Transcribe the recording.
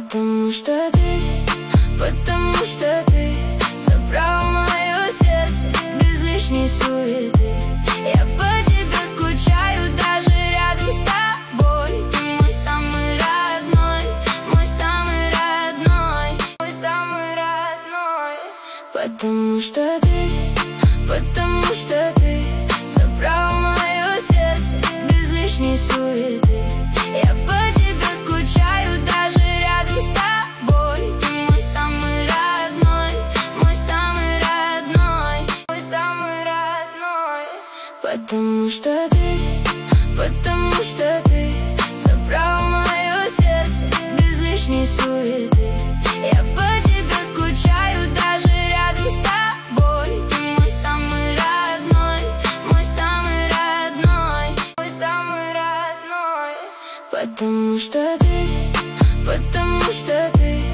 потому что ты забрал мое сердце без лишней суеты. Я по тебе скучаю даже рядом с тобой. Ты мой самый родной, мой самый родной, мой самый родной. Потому что ты забрал мое сердце без лишней суеты. Я по тебе скучаю даже рядом с тобой. Ты мой самый родной, мой самый родной, мой самый родной. Потому что ты забрал мое сердце без лишней суеты. Я по тебе скучаю даже рядом с тобой. Ты мой самый родной, мой самый родной, мой самый родной. Потому что ты